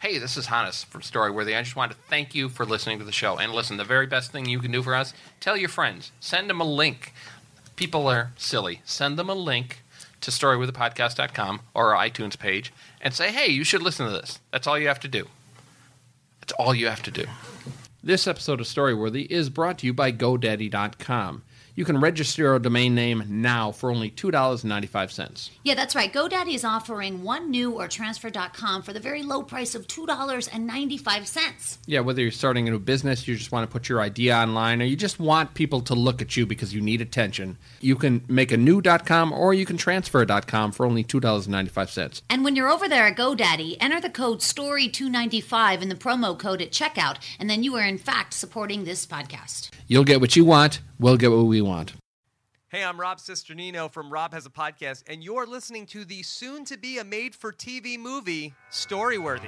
Hey, this is Hannes from Storyworthy. I just want to thank you for listening to the show. And listen, the very best thing you can do for us, tell your friends. Send them a link. People are silly. Send them a link to storyworthypodcast.com or our iTunes page and say, hey, you should listen to this. That's all you have to do. That's all you have to do. This episode of Storyworthy is brought to you by GoDaddy.com. You can register your domain name now for only $2.95. Yeah, that's right. GoDaddy is offering OneNew or Transfer.com for the very low price of $2.95. Yeah, whether you're starting a new business, you just want to put your idea online, or you just want people to look at you because you need attention, you can make a new.com or you can transfer.com for only $2.95. And when you're over there at GoDaddy, enter the code STORY295 in the promo code at checkout, and then you are in fact supporting this podcast. You'll get what you want, we'll get what we want. Hey, I'm Rob Cisternino from Rob Has a Podcast, and you're listening to the soon-to-be a made-for-TV movie, Storyworthy.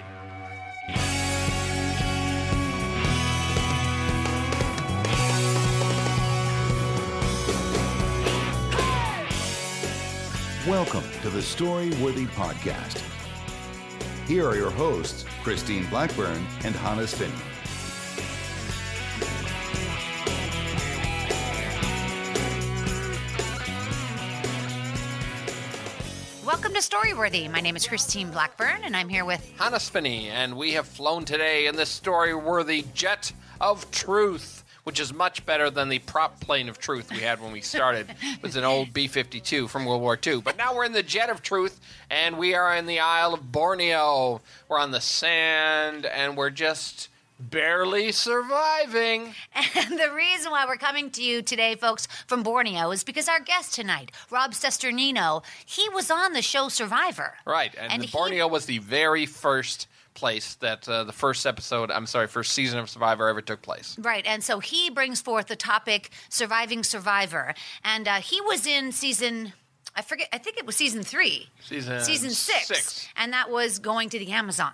Welcome to the Storyworthy Podcast. Here are your hosts, Christine Blackburn and Hannes Finney. Welcome to Storyworthy. My name is Christine Blackburn, and I'm here with Hannes Finney, and we have flown today in the Storyworthy Jet of Truth, which is much better than the prop plane of truth we had when we started. It was an old B-52 from World War II. But now we're in the Jet of Truth, and we are in the Isle of Borneo. We're on the sand, and we're just barely surviving. And the reason why we're coming to you today, folks, from Borneo is because our guest tonight, Rob Cisternino, he was on the show Survivor. Right, and Borneo was the very first place that the first season of Survivor ever took place. Right, and so he brings forth the topic Surviving Survivor. And he was in season, I think it was season 3. Season 6. And that was going to the Amazon.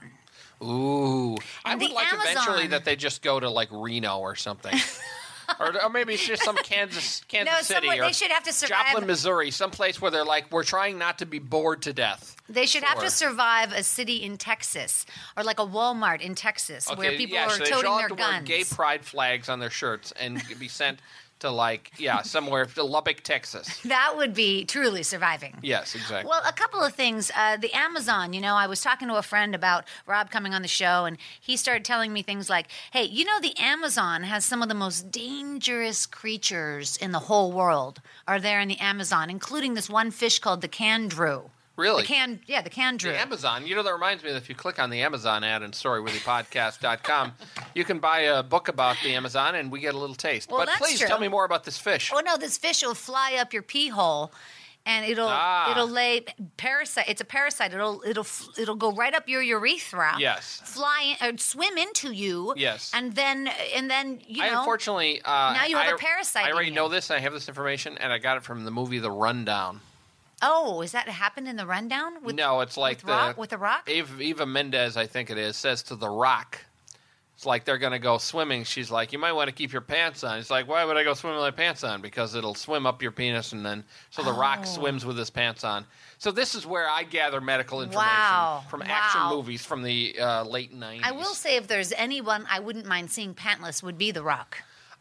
Ooh. I would like Amazon, eventually that they just go to like Reno or something. or maybe it's just some Kansas City or they should have to survive. Joplin, Missouri, someplace where they're like, we're trying not to be bored to death. They should have to survive a city in Texas or like a Walmart in Texas where people are toting their guns. Wear gay pride flags on their shirts and be sent to somewhere to Lubbock, Texas. That would be truly surviving. Yes, exactly. Well, a couple of things. The Amazon, I was talking to a friend about Rob coming on the show, and he started telling me things like, hey, the Amazon has some of the most dangerous creatures in the whole world are there in the Amazon, including this one fish called the Candrew. Really? The Candrew. The Amazon. That reminds me that if you click on the Amazon ad in StoryworthyPodcast.com, you can buy a book about the Amazon, and we get a little taste. Well, but that's please true. Tell me more about this fish. Oh, no, this fish will fly up your pee hole, and it'll lay parasite. It's a parasite. It'll go right up your urethra. Yes. Fly in, or swim into you. Yes. And then I unfortunately now you have a parasite. I already in know you. this. And I have this information, and I got it from the movie The Rundown. Oh, is that happened in The Rundown? No, it's like with the Rock? Eva Mendes, I think it is, says to The Rock, it's like they're going to go swimming. She's like, you might want to keep your pants on. He's like, why would I go swimming with my pants on? Because it'll swim up your penis, and then The Rock swims with his pants on. So this is where I gather medical information from action movies from the late 90s. I will say if there's anyone I wouldn't mind seeing pantless would be The Rock.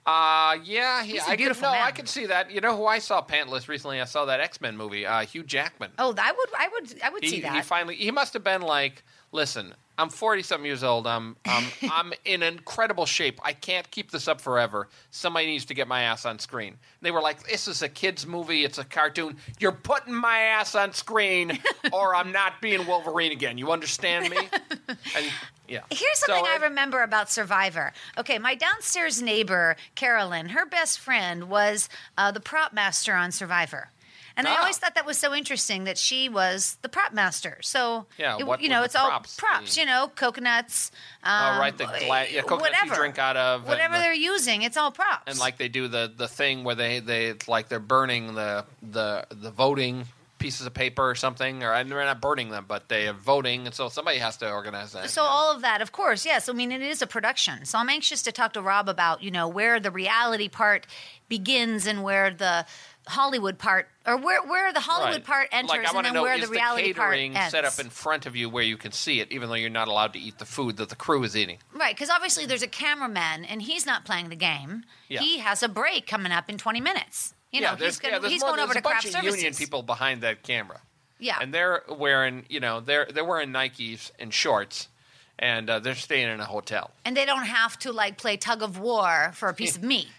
He's a beautiful man. I could see that. You know who I saw pantless recently? I saw that X-Men movie, Hugh Jackman. Oh, I would see that. He must have been like, listen, I'm 40-something years old. I'm in incredible shape. I can't keep this up forever. Somebody needs to get my ass on screen. They were like, this is a kid's movie. It's a cartoon. You're putting my ass on screen or I'm not being Wolverine again. You understand me? Yeah. Here's something I remember about Survivor. Okay, my downstairs neighbor, Carolyn, her best friend was the prop master on Survivor. And I always thought that was so interesting that she was the prop master. So, it's all props, coconuts. Coconuts whatever. You drink out of. Whatever they're using, it's all props. And like they do the thing where they're burning the voting pieces of paper or something, or they're not burning them, but they are voting, and so somebody has to organize that. So all of that, of course, yes. I mean, it is a production. So I'm anxious to talk to Rob about, where the reality part begins and where the Hollywood part, or where the Hollywood part enters, Like, I and want to then know, where is the reality part catering ends. set up in front of you where you can see it, even though you're not allowed to eat the food that the crew is eating? Right, because obviously there's a cameraman, and he's not playing the game. Yeah. He has a break coming up in 20 minutes. You know, he's going over to craft there's a bunch services. of union people behind that camera. Yeah. And they're wearing, they're wearing Nikes and shorts, and they're staying in a hotel. And they don't have to, like, play tug of war for a piece of meat.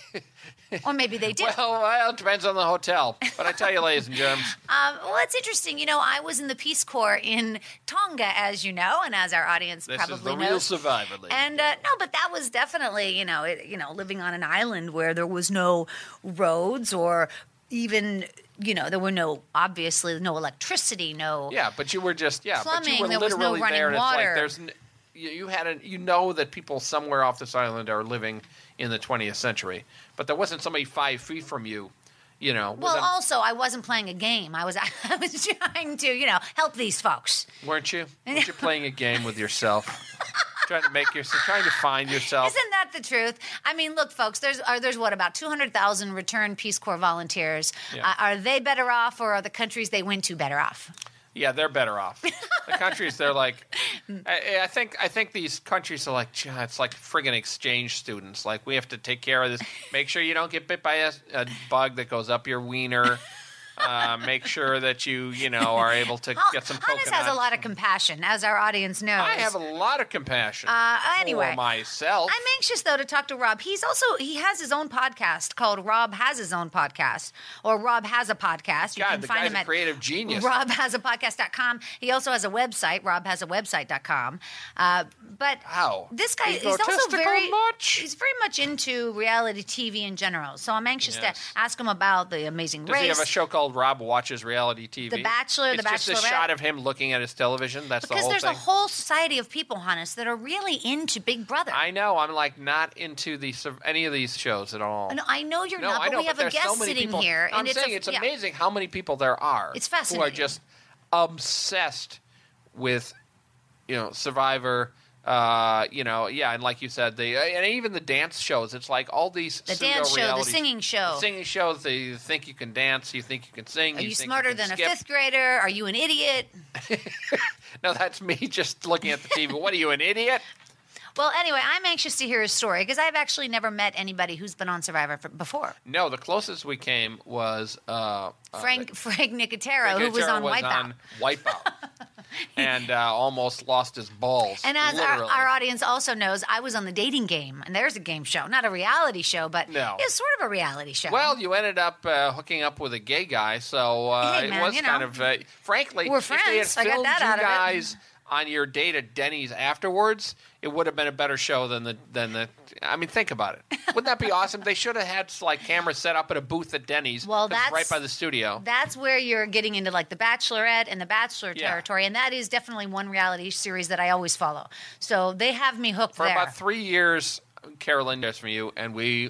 Or maybe they do. Well, it depends on the hotel. But I tell you, ladies and germs. Well, it's interesting. I was in the Peace Corps in Tonga, as you know, and as our audience This probably is the knows. real survivor, ladies. And no, but that was definitely, living on an island where there was no roads or even, there were obviously no electricity, no. Yeah, but you were just, but Plumbing, you were there was no literally running there, and water. it's like you know that people somewhere off this island are living in the 20th century, but there wasn't somebody 5 feet from you, Well, also, I wasn't playing a game. I was trying to, help these folks. weren't you? Weren't you playing a game with yourself? trying to find yourself. Isn't that the truth? I mean, look, folks, there's what, about 200,000 returned Peace Corps volunteers. Yeah. Are they better off, or are the countries they went to better off? Yeah, they're better off. The countries, they're like, I think these countries are like, it's like friggin' exchange students. Like, we have to take care of this. Make sure you don't get bit by a bug that goes up your wiener. Make sure that you are able to get some coconuts. Hannes has a lot of compassion, as our audience knows. I have a lot of compassion anyway, for myself. I'm anxious, though, to talk to Rob. He has his own podcast called Rob Has His Own Podcast, or Rob Has a Podcast. You God, can the find guy's him a at creative genius. RobHasAPodcast.com. He also has a website, RobHasAWebsite.com. But Wow. this guy, he's also he's very much into reality TV in general. So I'm anxious to ask him about The Amazing Race. Does he have a show called Rob Watches Reality TV? The Bachelor, it's The just a Bachelorette. shot of him looking at his television. That's Because the whole there's thing. a whole society of people, Hannes, that are really into Big Brother. I know. I'm like not into any of these shows at all. No, I know you're No, not, I but know, we have but a there's so guest many sitting people. here. I'm saying it's amazing how many people there are. It's Who are fascinating. just obsessed with, Survivor. And like you said, and even the dance shows. It's like all these The dance show, the pseudo-reality- singing show. The singing shows. They think you can dance. You think you can sing. Are you think smarter you can than skip. a fifth grader? Are you an idiot? No, that's me just looking at the TV. What are you, an idiot? Well, anyway, I'm anxious to hear his story because I've actually never met anybody who's been on Survivor before. No, the closest we came was Frank Nicotero, who was on Wipeout. Wipeout. And almost lost his balls. And as literally. our audience also knows, I was on The Dating Game, and there's a game show, not a reality show, but it's sort of a reality show. Well, you ended up hooking up with a gay guy, so Hey, man, it was you know. kind of, frankly, We're if they had friends. I got filmed that you out of it. guys on your date at Denny's afterwards, it would have been a better show than the. I mean, think about it. Wouldn't that be awesome? They should have had cameras set up at a booth at Denny's. Well, that's that's right by the studio. That's where you're getting into The Bachelorette and The Bachelor territory, and that is definitely one reality series that I always follow. So they have me hooked For there. about 3 years, Carolyn does from you, and we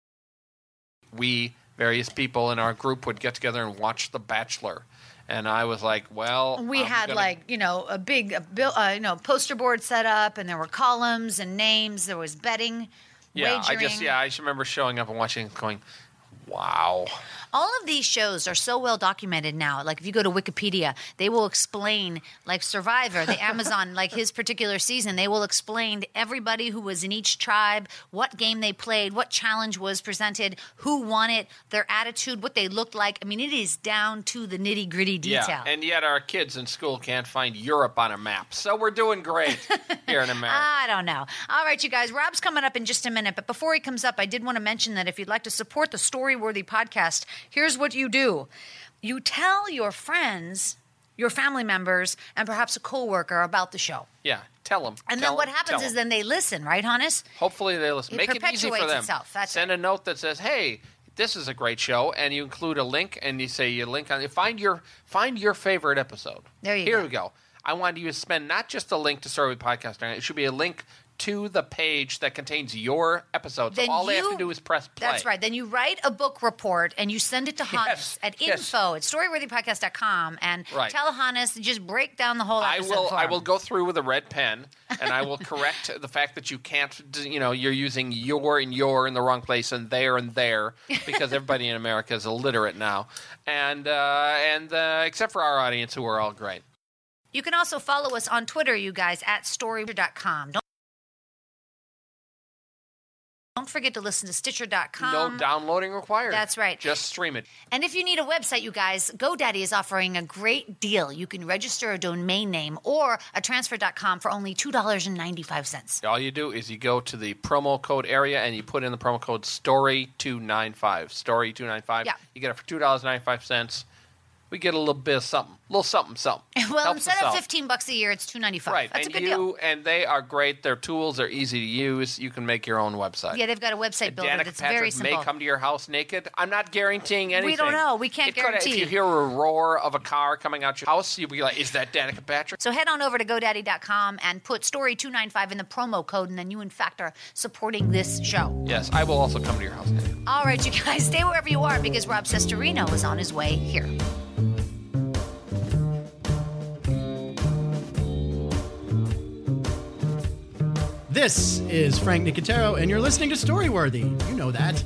various people in our group would get together and watch The Bachelor. And I was like, well, We had a big poster board set up, and there were columns and names. There was betting, wagering. I just remember showing up and watching and going, wow. All of these shows are so well documented now. Like if you go to Wikipedia, they will explain, like Survivor, the Amazon, like his particular season, they will explain to everybody who was in each tribe, what game they played, what challenge was presented, who won it, their attitude, what they looked like. I mean, it is down to the nitty gritty detail. Yeah, and yet our kids in school can't find Europe on a map. So we're doing great here in America. I don't know. All right, you guys, Rob's coming up in just a minute. But before he comes up, I did want to mention that if you'd like to support the Storyworthy podcast, here's what you do. You tell your friends, your family members, and perhaps a coworker about the show. Yeah, tell them. And then what happens is then they listen, right, Hannes? Hopefully they listen. It Make it easy for perpetuates them. itself. That's Send it. a note that says, hey, this is a great show, and you include a link, and you say you link on it. Find your favorite episode. There you Here go. we go. I wanted you to spend not just a link to Story with Podcast. It should be a link to the page that contains your episode. So all they have to do is press play. That's right. Then you write a book report and you send it to Hannes at info@storyworthypodcast.com and tell Hannes to just break down the whole episode I will go through with a red pen and I will correct the fact that you can't, you're using your and your in the wrong place and there because everybody in America is illiterate now. And except for our audience who are all great. You can also follow us on Twitter, you guys, at story.com. Don't forget to listen to Stitcher.com. No downloading required. That's right. Just stream it. And if you need a website, you guys, GoDaddy is offering a great deal. You can register a domain name or a transfer.com for only $2.95. All you do is you go to the promo code area and you put in the promo code STORY295. STORY295. Yeah. You get it for $2.95. We get a little bit of something. A little something. Well, Helps instead of us out. $15 a year, it's $2.95. Right. That's and a good deal. And they are great. Their tools are easy to use. You can make your own website. Yeah, they've got a website builder Danica that's Patrick very simple. may come to your house naked. I'm not guaranteeing anything. We don't know. We can't guarantee. If you hear a roar of a car coming out your house, you'll be like, is that Danica Patrick? So head on over to GoDaddy.com and put Story295 in the promo code, and then you, in fact, are supporting this show. Yes, I will also come to your house naked. All right, you guys, stay wherever you are because Rob Cesarino is on his way here. This is Frank Nicotero, and you're listening to Storyworthy. You know that.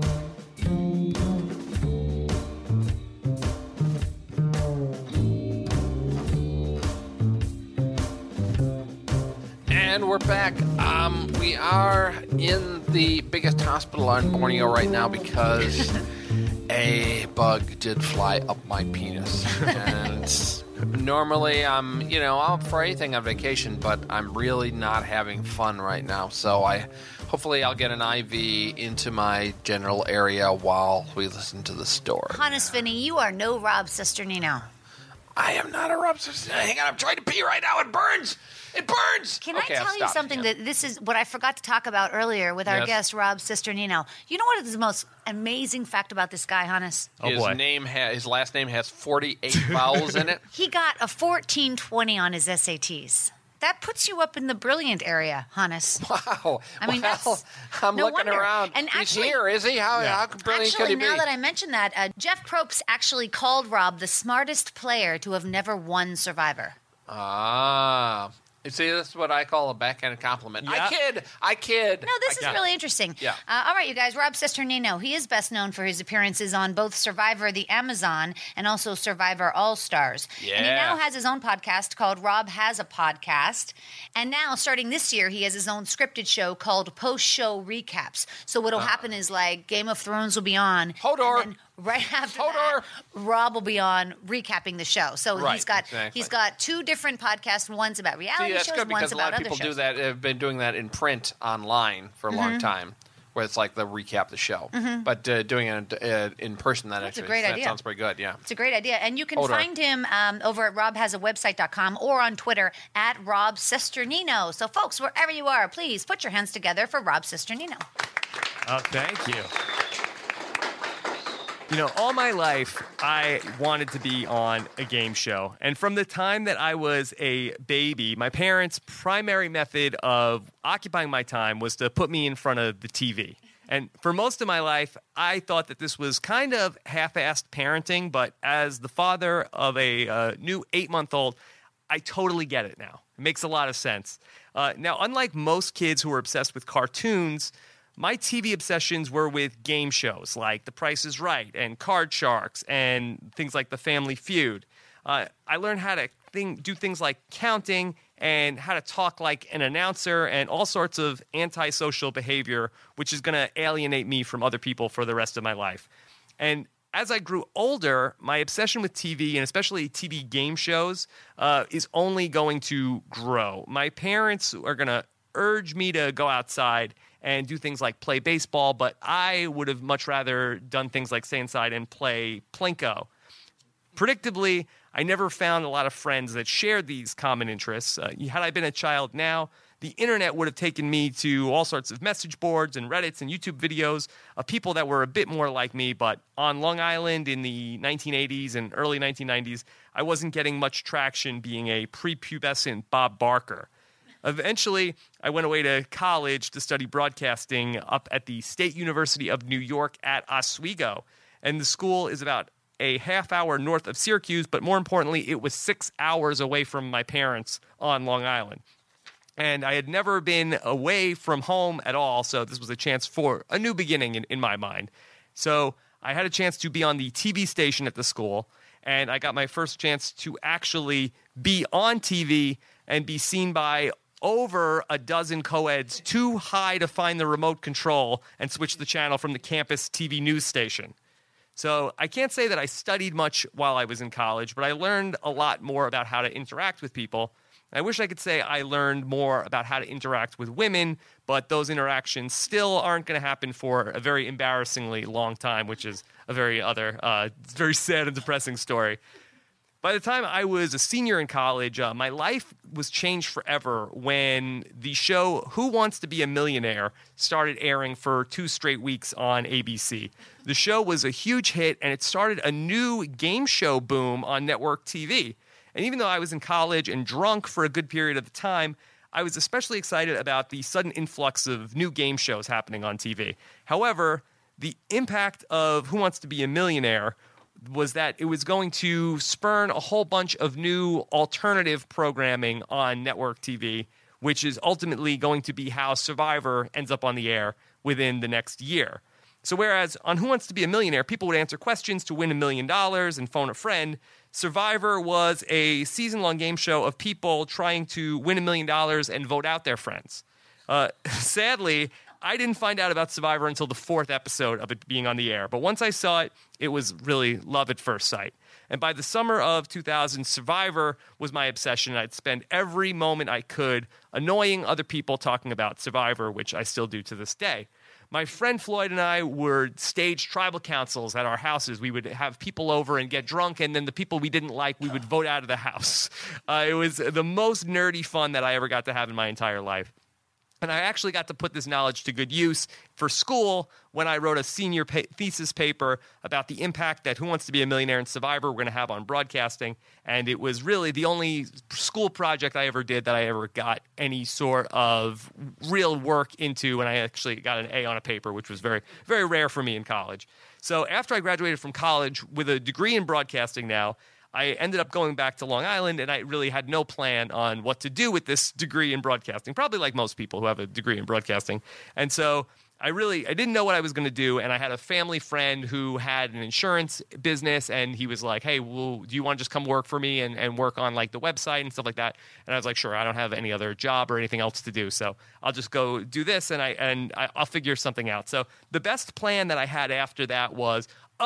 And we're back. We are in the biggest hospital on Borneo right now because a bug did fly up my penis. And normally I'm up for anything on vacation, but I'm really not having fun right now. So hopefully I'll get an IV into my general area while we listen to the story. Hannes Finney, you are no Rob Cesternino. I am not a Rob Cesternino. Hang on, I'm trying to pee right now. It burns. It burns! Can I tell you something that this is what I forgot to talk about earlier with our guest, Rob Cesternino? You know what is the most amazing fact about this guy, Hannes? His last name has 48 vowels in it. He got a 1420 on his SATs. That puts you up in the brilliant area, Hannes. Wow. I mean, I'm no looking wonder. around. And He's here, is he? How brilliant could he be? Now that I mentioned that, Jeff Probst actually called Rob the smartest player to have never won Survivor. Ah. You see, this is what I call a backhanded compliment. Yeah. I kid. No, this is really interesting. Yeah. All right, you guys. Rob Cesternino. He is best known for his appearances on both Survivor the Amazon and also Survivor All Stars. Yeah. And he now has his own podcast called Rob Has a Podcast. And now, starting this year, he has his own scripted show called Post Show Recaps. So what'll happen is, like, Game of Thrones will be on. Hodor. And then right after that, Rob will be on recapping the show. So he's got two different podcasts. One's about reality that's shows, good one's because a lot about of other people shows. do that. Have been doing that in print online for a long time, where it's like the recap the show. But doing it in person, that sounds pretty good. Yeah, it's a great idea, and you can find him over at robhasawebsite.com or on Twitter at Rob Cesternino. So, folks, wherever you are, please put your hands together for Rob Cesternino. Oh, thank you. All my life, I wanted to be on a game show. And from the time that I was a baby, my parents' primary method of occupying my time was to put me in front of the TV. And for most of my life, I thought that this was kind of half-assed parenting, but as the father of a new 8-month-old, I totally get it now. It makes a lot of sense. Now, unlike most kids who are obsessed with cartoons, my TV obsessions were with game shows like The Price is Right and Card Sharks and things like The Family Feud. I learned how to do things like counting and how to talk like an announcer and all sorts of antisocial behavior, which is going to alienate me from other people for the rest of my life. And as I grew older, my obsession with TV, and especially TV game shows, is only going to grow. My parents are going to urge me to go outside and do things like play baseball, but I would have much rather done things like stay inside and play Plinko. Predictably, I never found a lot of friends that shared these common interests. Had I been a child now, the internet would have taken me to all sorts of message boards and Reddits and YouTube videos of people that were a bit more like me. But on Long Island in the 1980s and early 1990s, I wasn't getting much traction being a prepubescent Bob Barker. Eventually, I went away to college to study broadcasting up at the State University of New York at Oswego. And the school is about a half hour north of Syracuse, but more importantly, it was 6 hours away from my parents on Long Island. And I had never been away from home at all, so this was a chance for a new beginning in my mind. So I had a chance to be on the TV station at the school, and I got my first chance to actually be on TV and be seen by over a dozen co-eds too high to find the remote control and switch the channel from the campus TV news station. So I can't say that I studied much while I was in college, but I learned a lot more about how to interact with people. I wish I could say I learned more about how to interact with women, but those interactions still aren't going to happen for a very embarrassingly long time, which is a very sad and depressing story. By the time I was a senior in college, my life was changed forever when the show Who Wants to Be a Millionaire started airing for 2 straight weeks on ABC. The show was a huge hit, and it started a new game show boom on network TV. And even though I was in college and drunk for a good period of the time, I was especially excited about the sudden influx of new game shows happening on TV. However, the impact of Who Wants to Be a Millionaire was that it was going to spurn a whole bunch of new alternative programming on network TV, which is ultimately going to be how Survivor ends up on the air within the next year. So whereas on Who Wants to Be a Millionaire, people would answer questions to win $1 million and phone a friend, Survivor was a season-long game show of people trying to win $1 million and vote out their friends. Sadly, I didn't find out about Survivor until the 4th episode of it being on the air. But once I saw it, it was really love at first sight. And by the summer of 2000, Survivor was my obsession. I'd spend every moment I could annoying other people talking about Survivor, which I still do to this day. My friend Floyd and I would stage tribal councils at our houses. We would have people over and get drunk, and then the people we didn't like, we would vote out of the house. It was the most nerdy fun that I ever got to have in my entire life. And I actually got to put this knowledge to good use for school when I wrote a senior thesis paper about the impact that Who Wants to Be a Millionaire and Survivor were going to have on broadcasting. And it was really the only school project I ever did that I ever got any sort of real work into. And I actually got an A on a paper, which was very, very rare for me in college. So after I graduated from college with a degree in broadcasting now, I ended up going back to Long Island, and I really had no plan on what to do with this degree in broadcasting, probably like most people who have a degree in broadcasting. And so I didn't know what I was going to do, and I had a family friend who had an insurance business, and he was like, hey, do you want to just come work for me and work on like the website and stuff like that? And I was like, sure, I don't have any other job or anything else to do, so I'll just go do this, and I'll figure something out. So the best plan that I had after that was,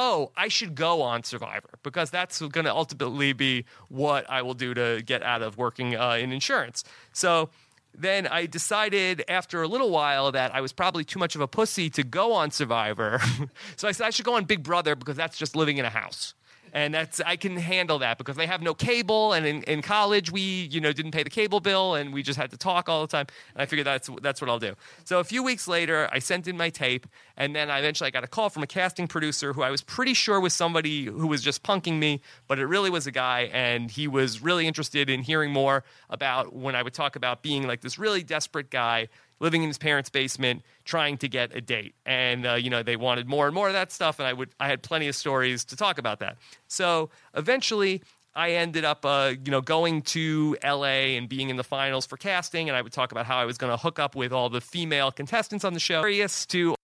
I should go on Survivor, because that's going to ultimately be what I will do to get out of working in insurance. So then I decided after a little while that I was probably too much of a pussy to go on Survivor. So I said I should go on Big Brother, because that's just living in a house. And I can handle that because they have no cable. And in college, we didn't pay the cable bill, and we just had to talk all the time. And I figured that's what I'll do. So a few weeks later, I sent in my tape, and then I got a call from a casting producer who I was pretty sure was somebody who was just punking me, but it really was a guy, and he was really interested in hearing more about when I would talk about being like this really desperate guy living in his parents' basement, trying to get a date. And, they wanted more and more of that stuff, and I had plenty of stories to talk about that. So eventually, I ended up, going to L.A. and being in the finals for casting, and I would talk about how I was going to hook up with all the female contestants on the show, to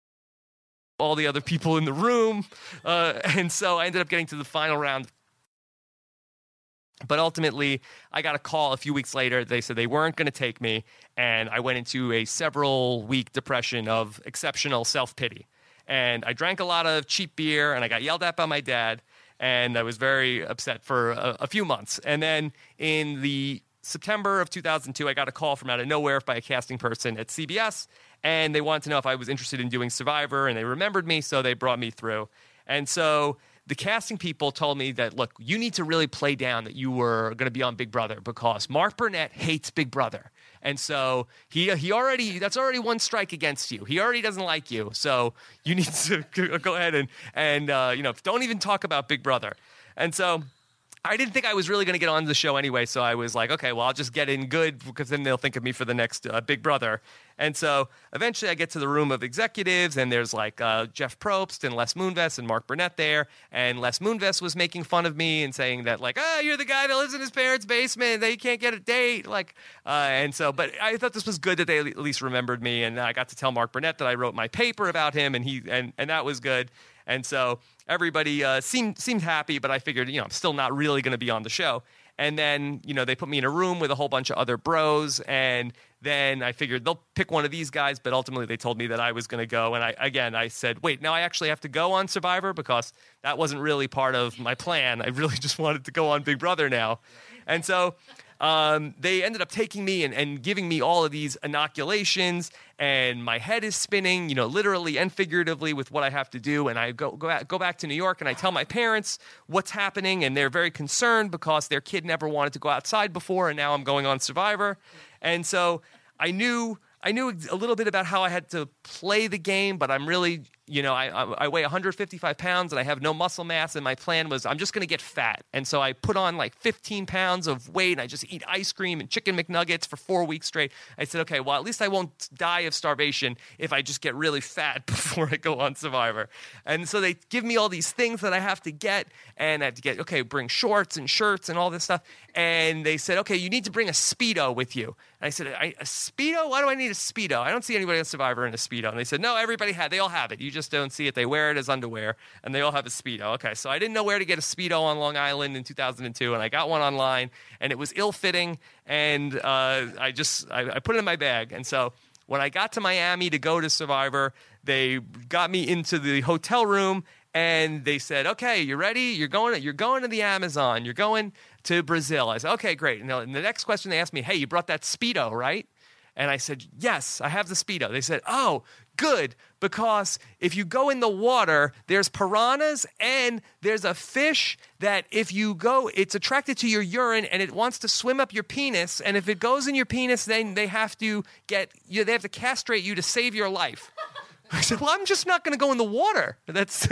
all the other people in the room. And so I ended up getting to the final round. But ultimately, I got a call a few weeks later. They said they weren't going to take me, and I went into a several-week depression of exceptional self-pity. And I drank a lot of cheap beer, and I got yelled at by my dad, and I was very upset for a few months. And then in the September of 2002, I got a call from out of nowhere by a casting person at CBS, and they wanted to know if I was interested in doing Survivor, and they remembered me, so they brought me through. And so the casting people told me that, look, you need to really play down that you were going to be on Big Brother, because Mark Burnett hates Big Brother. And so that's already one strike against you. He already doesn't like you. So you need to go ahead and don't even talk about Big Brother. And so I didn't think I was really going to get on the show anyway, so I was like, okay, well, I'll just get in good because then they'll think of me for the next Big Brother. And so eventually I get to the room of executives, and there's like Jeff Probst and Les Moonves and Mark Burnett there. And Les Moonves was making fun of me and saying that, like, you're the guy that lives in his parents' basement. They can't get a date. But I thought this was good that they at least remembered me. And I got to tell Mark Burnett that I wrote my paper about him, and that was good. And so everybody seemed happy, but I figured, I'm still not really going to be on the show. And then, they put me in a room with a whole bunch of other bros. And then I figured they'll pick one of these guys. But ultimately, they told me that I was going to go. And I said, wait, now I actually have to go on Survivor because that wasn't really part of my plan. I really just wanted to go on Big Brother now. And so they ended up taking me and giving me all of these inoculations, and my head is spinning, literally and figuratively with what I have to do. And I go back to New York, and I tell my parents what's happening, and they're very concerned because their kid never wanted to go outside before, and now I'm going on Survivor. And so I knew a little bit about how I had to play the game, but I'm really, I weigh 155 pounds and I have no muscle mass, and my plan was I'm just going to get fat. And so I put on like 15 pounds of weight, and I just eat ice cream and chicken McNuggets for 4 weeks straight. I said, okay, well, at least I won't die of starvation if I just get really fat before I go on Survivor. And so they give me all these things that I have to get, and I have to get, okay, bring shorts and shirts and all this stuff. And they said, okay, you need to bring a Speedo with you. And I said, a Speedo? Why do I need a Speedo? I don't see anybody on Survivor in a Speedo. And they said, no, they all have it. You just don't see it. They wear it as underwear, and they all have a Speedo. Okay, so I didn't know where to get a Speedo on Long Island in 2002, and I got one online, and it was ill-fitting, and I put it in my bag. And so when I got to Miami to go to Survivor, they got me into the hotel room, and they said, okay, you ready? You're going to the Amazon. You're going to Brazil. I said, okay, great. And the next question they asked me, hey, you brought that Speedo, right? And I said, yes, I have the Speedo. They said, oh, good, because if you go in the water, there's piranhas, and there's a fish that if you go, it's attracted to your urine, and it wants to swim up your penis, and if it goes in your penis, then they have to castrate you to save your life. I said, well, I'm just not going to go in the water. That's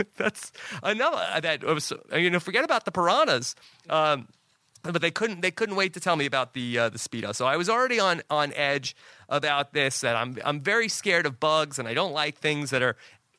another, forget about the piranhas. But they couldn't wait to tell me about the Speedo. So I was already on edge about this, that I'm very scared of bugs, and I don't like things that are,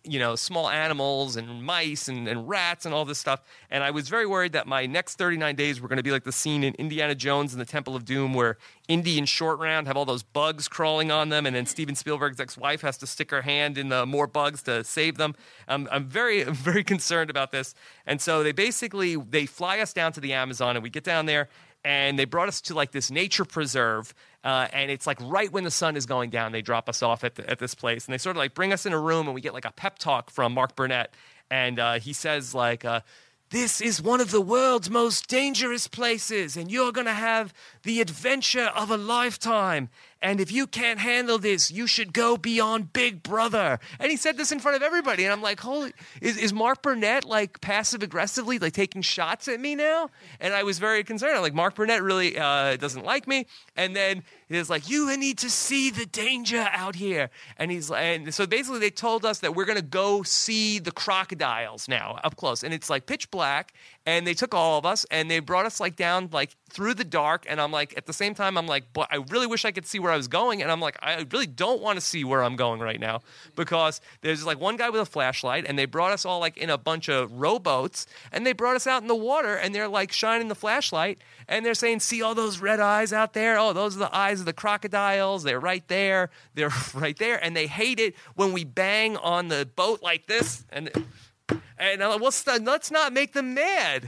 small animals and mice and rats and all this stuff. And I was very worried that my next 39 days were going to be like the scene in Indiana Jones and the Temple of Doom, where Indy and Short Round have all those bugs crawling on them, and then Steven Spielberg's ex-wife has to stick her hand in the more bugs to save them. I'm very, very concerned about this. And so they fly us down to the Amazon, and we get down there, and they brought us to like this nature preserve, and it's like right when the sun is going down, they drop us off at this place, and they sort of like bring us in a room, and we get like a pep talk from Mark Burnett, and he says like, this is one of the world's most dangerous places, and you're going to have the adventure of a lifetime. And if you can't handle this, you should go be on Big Brother. And he said this in front of everybody. And I'm like, holy, is Mark Burnett like passive aggressively like taking shots at me now? And I was very concerned. I'm like, Mark Burnett really doesn't like me. And then he's like, you need to see the danger out here. And so basically they told us that we're going to go see the crocodiles now up close. And it's like pitch black. And they took all of us, and they brought us like down like through the dark. And I'm like, at the same time, I'm like, but I really wish I could see where I was going. And I'm like, I really don't want to see where I'm going right now, because there's like one guy with a flashlight, and they brought us all like in a bunch of rowboats, and they brought us out in the water, and they're like shining the flashlight, and they're saying, see all those red eyes out there? Oh, those are the eyes of the crocodiles. They're right there. They're right there. And they hate it when we bang on the boat like this. And I'm like, well, let's not make them mad.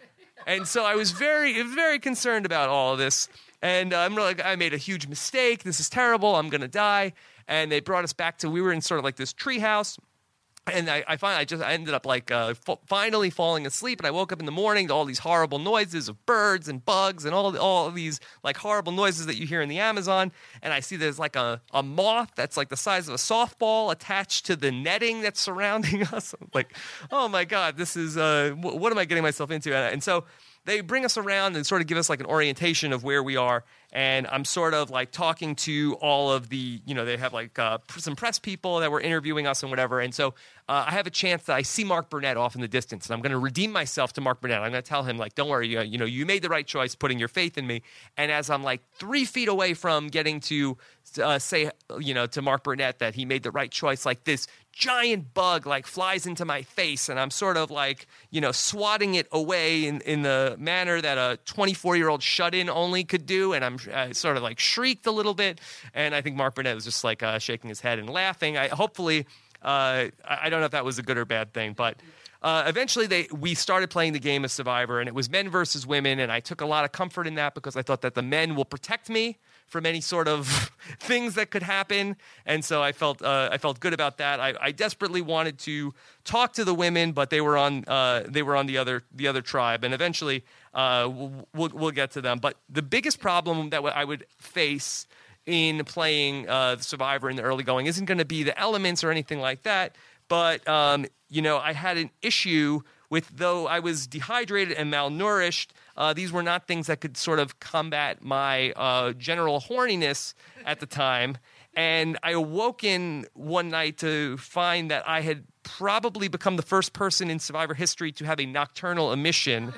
And so I was very, very concerned about all of this. And I'm like, I made a huge mistake. This is terrible. I'm going to die. And they brought us back to, we were in sort of like this treehouse. And I ended up like finally falling asleep. And I woke up in the morning to all these horrible noises of birds and bugs and all of these like horrible noises that you hear in the Amazon. And I see there's like a moth that's like the size of a softball attached to the netting that's surrounding us. I'm like, oh my God, this is, what am I getting myself into? And so they bring us around and sort of give us like an orientation of where we are. And I'm sort of like talking to all of the, they have like some press people that were interviewing us and whatever. And so I have a chance that I see Mark Burnett off in the distance, and I'm going to redeem myself to Mark Burnett. I'm going to tell him, like, don't worry, you made the right choice putting your faith in me. And as I'm like 3 feet away from getting to say, to Mark Burnett that he made the right choice, like this giant bug like flies into my face, and I'm sort of like, swatting it away in the manner that a 24-year-old shut-in only could do. And I'm sort of like shrieked a little bit. And I think Mark Burnett was just like shaking his head and laughing. I don't know if that was a good or bad thing, but eventually we started playing the game of Survivor, and it was men versus women, and I took a lot of comfort in that because I thought that the men will protect me from any sort of things that could happen, and so I felt good about that. I desperately wanted to talk to the women, but they were on the other tribe, and eventually we'll get to them. But the biggest problem that I would face in playing Survivor in the early going isn't going to be the elements or anything like that, but I had an issue with, though I was dehydrated and malnourished, these were not things that could sort of combat my general horniness at the time. And I awoke in one night to find that I had probably become the first person in Survivor history to have a nocturnal emission.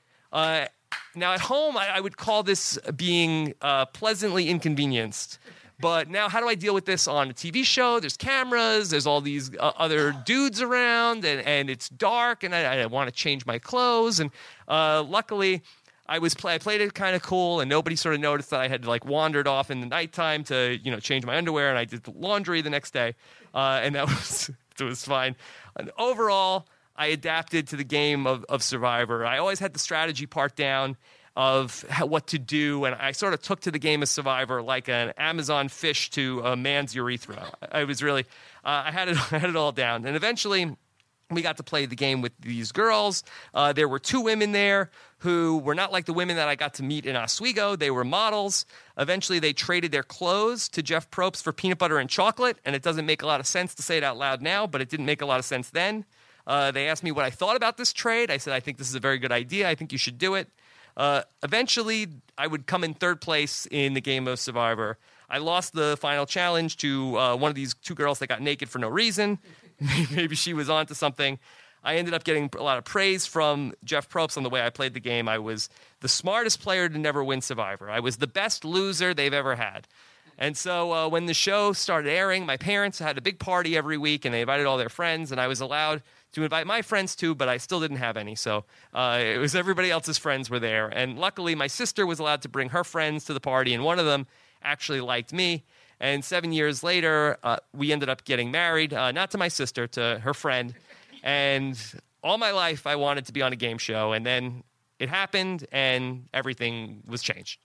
Now, at home, I would call this being pleasantly inconvenienced. But now, how do I deal with this on a TV show? There's cameras, there's all these other dudes around, and it's dark, and I want to change my clothes. And luckily, I played it kind of cool, and nobody sort of noticed that I had like wandered off in the nighttime to change my underwear, and I did the laundry the next day, and that was fine. And overall, I adapted to the game of Survivor. I always had the strategy part down of what to do, and I sort of took to the game of Survivor like an Amazon fish to a man's urethra. I was really, I had it all down, and eventually we got to play the game with these girls. There were 2 women there who were not like the women that I got to meet in Oswego. They were models. Eventually, they traded their clothes to Jeff Probst for peanut butter and chocolate, and it doesn't make a lot of sense to say it out loud now, but it didn't make a lot of sense then. They asked me what I thought about this trade. I said, I think this is a very good idea. I think you should do it. Eventually, I would come in 3rd place in the game of Survivor. I lost the final challenge to one of these 2 girls that got naked for no reason. Maybe she was onto something. I ended up getting a lot of praise from Jeff Probst on the way I played the game. I was the smartest player to never win Survivor. I was the best loser they've ever had. And so when the show started airing, my parents had a big party every week, and they invited all their friends, and I was allowed to invite my friends too, but I still didn't have any. So it was everybody else's friends were there. And luckily, my sister was allowed to bring her friends to the party, and one of them actually liked me. And 7 years later, we ended up getting married, not to my sister, to her friend. And all my life, I wanted to be on a game show. And then it happened, and everything was changed.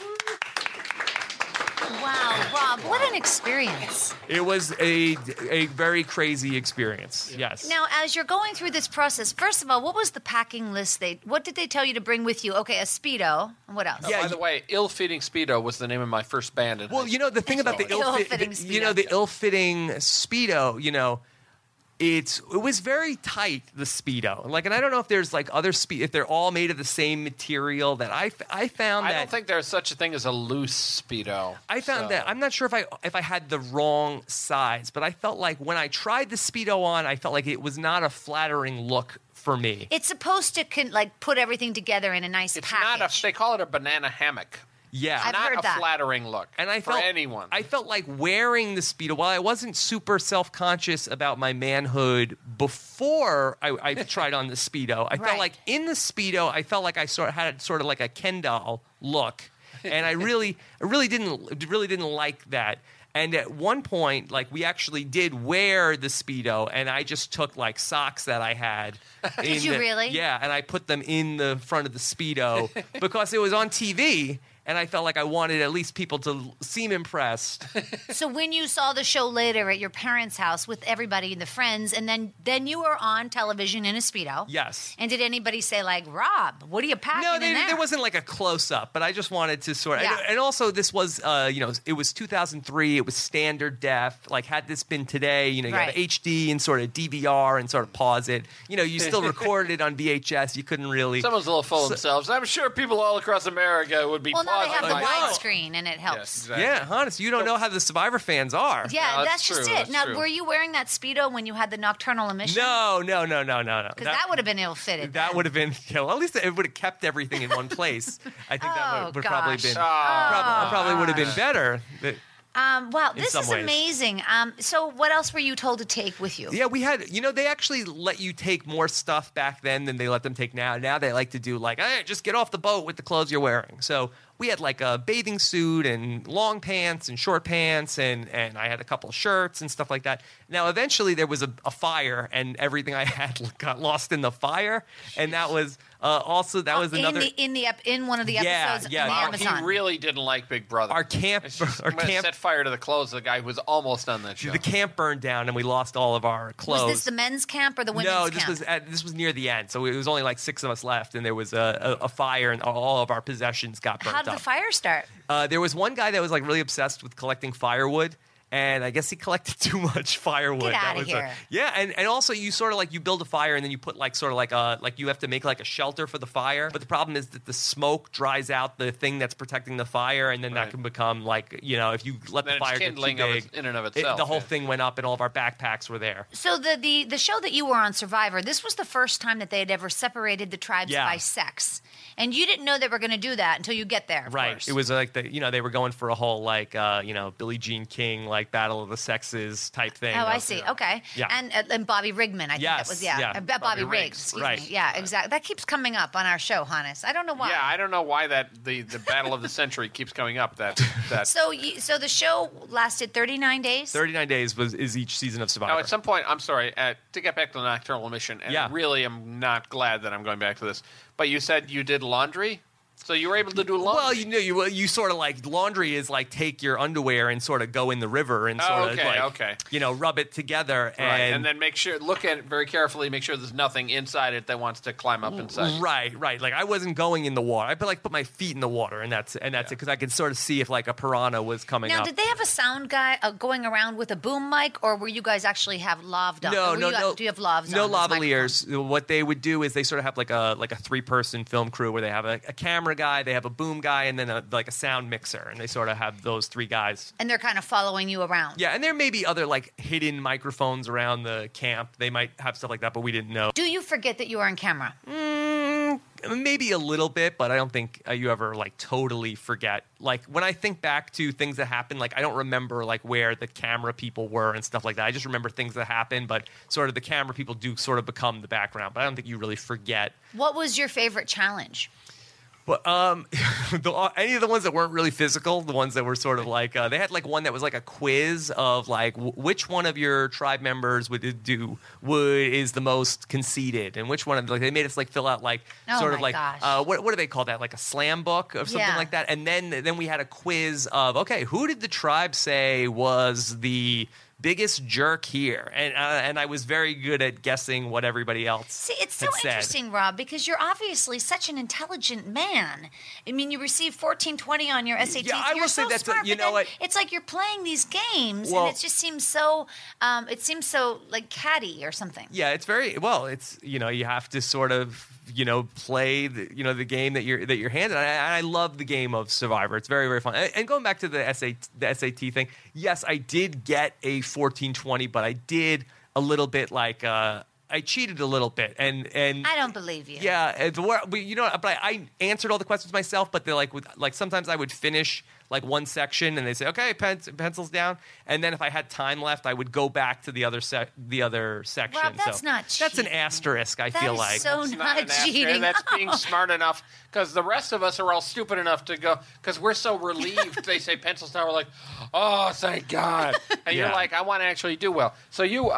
Wow, Rob, what an experience. It was a very crazy experience, yes. Now, as you're going through this process, first of all, what was the packing list? What did they tell you to bring with you? Okay, a Speedo. What else? By the way, Ill-Fitting Speedo was the name of my first band. Well, the thing about the ill-fitting Speedo, the ill-fitting Speedo, it was very tight, the Speedo. And I don't know if there's like other if they're all made of the same material that I found. I don't think there's such a thing as a loose Speedo. I found that I'm not sure if I had the wrong size, but I felt like when I tried the Speedo on, I felt like it was not a flattering look for me. It's supposed to put everything together in a nice package. They call it a banana hammock. Yeah, I've heard not that. a flattering look for anyone. I felt like wearing the Speedo, while I wasn't super self-conscious about my manhood before I tried on the Speedo, I felt like in the Speedo, I felt like I had sort of like a Ken doll look. And I really didn't like that. And at one point, we actually did wear the Speedo, and I just took socks that I had. Did you really? Yeah, and I put them in the front of the Speedo because it was on TV. And I felt like I wanted at least people to seem impressed. So when you saw the show later at your parents' house with everybody and the friends, and then you were on television in a Speedo. Yes. And did anybody say, Rob, what are you packing in there? There wasn't a close-up, but I just wanted to sort of... Yeah. And also, this was, it was 2003. It was standard def. Had this been today, you have HD and sort of DVR and sort of pause it. You still recorded it on VHS. You couldn't really... Someone's a little full of themselves. I'm sure people all across America would be pausing they have the I know. widescreen, and it helps. Yes, exactly. Yeah, Hannes, you don't know how the Survivor fans are. Yeah, No, that's that's just true, it. that's Now, true. were you wearing that Speedo when you had the nocturnal emission? No. Because that would have been ill-fitted. That would have been, well, at least it would have kept everything in one place. I think that Oh, would probably gosh. been Oh, probably would have been better. Wow, this some is ways. amazing. So what else were you told to take with you? Yeah, we had, they actually let you take more stuff back then than they let them take now. Now they like to do like, hey, just get off the boat with the clothes you're wearing. So we had like a bathing suit and long pants and short pants, and I had a couple of shirts and stuff like that. Now, eventually there was a fire, and everything I had got lost in the fire. And that was also, that was another... In one of the Yeah, episodes yeah. in the Wow, Amazon. He really didn't like Big Brother. Our camp... I'm going to set fire to the clothes of the guy who was almost on that show. The camp burned down, and we lost all of our clothes. Was this the men's camp or the women's No, camp? this was near the end, so it was only like 6 of us left, and there was a fire, and all of our possessions got burnt How did up. the fire start? There was one guy that was like really obsessed with collecting firewood. And I guess he collected too much firewood. Get That outta was here. Yeah, and also you sort of like you build a fire and then you put like sort of like you have to make like a shelter for the fire. But the problem is that the smoke dries out the thing that's protecting the fire, and then that Right. can become like if you let Then the it's fire get too kindling big, in and of itself, the whole yeah. thing went up and all of our backpacks were there. So the show that you were on, Survivor, this was the first time that they had ever separated the tribes Yeah. by sex. And you didn't know they were going to do that until you get there, of Right. course. It was like they were going for a whole like Billie Jean King like Battle of the Sexes type thing. Oh, I see. Okay. Yeah. And Bobby Rigman, I think that Yes, was, yeah. Bobby Bobby Riggs, Riggs, excuse right. me. Yeah, exactly. That keeps coming up on our show, Hannes. I don't know why. Yeah, I don't know why the Battle of the Century keeps coming up. That So the show lasted 39 days? 39 days is each season of Survivor. Now, at some point, I'm sorry, to get back to the nocturnal emission, and Yeah. I really am not glad that I'm going back to this, but you said you did laundry? So you were able to do laundry? Well, you sort of like laundry is like take your underwear and sort of go in the river and sort of like okay. Rub it together Right, and then look at it very carefully, make sure there's nothing inside it that wants to climb up inside. Right. Like I wasn't going in the water. I put my feet in the water, and that's it because I could sort of see if like a piranha was coming Now, up. did they have a sound guy going around with a boom mic, or were you guys actually have laved up? No. Do you have lavs No on this lavaliers. What they would do is they sort of have like a 3-person film crew where they have a camera guy, they have a boom guy, and then a sound mixer, and they sort of have those 3 guys. And they're kind of following you around. Yeah, and there may be other like hidden microphones around the camp. They might have stuff like that, but we didn't know. Do you forget that you are on camera? Maybe a little bit, but I don't think you ever like totally forget. Like when I think back to things that happened, like I don't remember like where the camera people were and stuff like that. I just remember things that happened, but sort of the camera people do sort of become the background. But I don't think you really forget. What was your favorite challenge? But any of the ones that weren't really physical, the ones that were sort of like they had like one that was like a quiz of like which one of your tribe members is the most conceited, and which one of they made us like fill out like Oh sort of my like gosh. what do they call that, like a slam book or something Yeah. like that, and then we had a quiz of okay, who did the tribe say was the biggest jerk here, and I was very good at guessing what everybody else. See, it's so had said. interesting, Rob, because you're obviously such an intelligent man. I mean, you received 1420 on your SATs. Yeah, I You're will say so that's smart, you but know then what? It's like you're playing these games, Well- and it just seems so. It seems so like catty or something. Yeah, it's very well. It's you have to sort of play the game that you're handed. And I love the game of Survivor. It's very very fun. And going back to the SAT thing, yes, I did get a 1420, but I did a little bit like I cheated a little bit, and I don't believe you. yeah, but I answered all the questions myself. But they're like sometimes I would finish like one section, and they say, okay, pencils down, and then if I had time left, I would go back to the other section. Rob, that's so not that's an cheating. asterisk. I That feel is like so It's not an after, cheating. That's being smart enough, because the rest of us are all stupid enough to go, because we're so relieved they say pencils down. We're like, oh, thank God. And you're Yeah. like, I want to actually do well. So you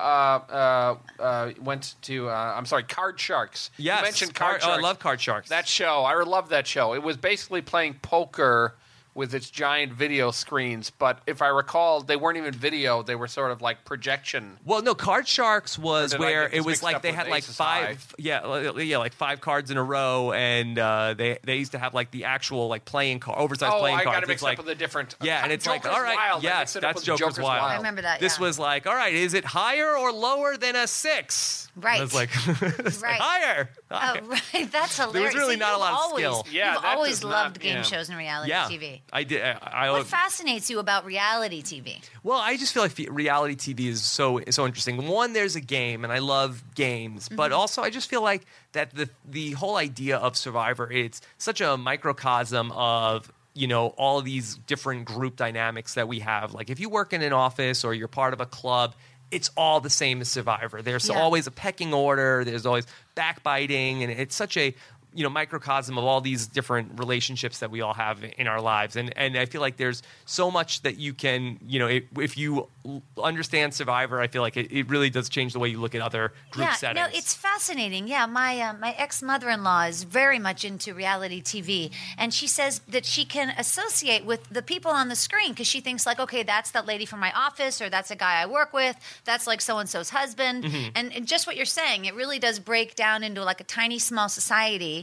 went to, Card Sharks. yes, You mentioned Card I Sharks. love Card Sharks. That show, I love that show. It was basically playing poker with its giant video screens. But if I recall, they weren't even video; they were sort of like projection. Well, no, Card Sharks was Or did I where get this it was mixed like up they with had like Aces five, like 5 cards in a row, and they used to have like the actual like oversized playing I cards. got to mix It's like, up with the different. yeah, and it's like, Joker's all right, Wild. I yes, mixed it up that's with Joker's Wild. I remember that, This yeah. was like, all right, is it higher or lower than a 6? Right. I was like, it's like, Right. higher. Oh, right. That's hilarious. really See, not a you've lot of always, skill. Yeah, you've that always does not- loved game yeah. shows and reality Yeah, TV. I did. What fascinates you about reality TV? Well, I just feel like reality TV is so interesting. One, there's a game, and I love games, but also I just feel like that the whole idea of Survivor, it's such a microcosm of all of these different group dynamics that we have. Like if you work in an office or you're part of a club, it's all the same as Survivor. There's always a pecking order. There's always backbiting, and it's such a microcosm of all these different relationships that we all have in our lives. And I feel like there's so much that you can, if you understand Survivor, I feel like it really does change the way you look at other group settings. No, it's fascinating. Yeah, my ex-mother-in-law is very much into reality TV, and she says that she can associate with the people on the screen because she thinks like, okay, that's that lady from my office, or that's a guy I work with, that's like so-and-so's husband. And just what you're saying, it really does break down into like a tiny, small society.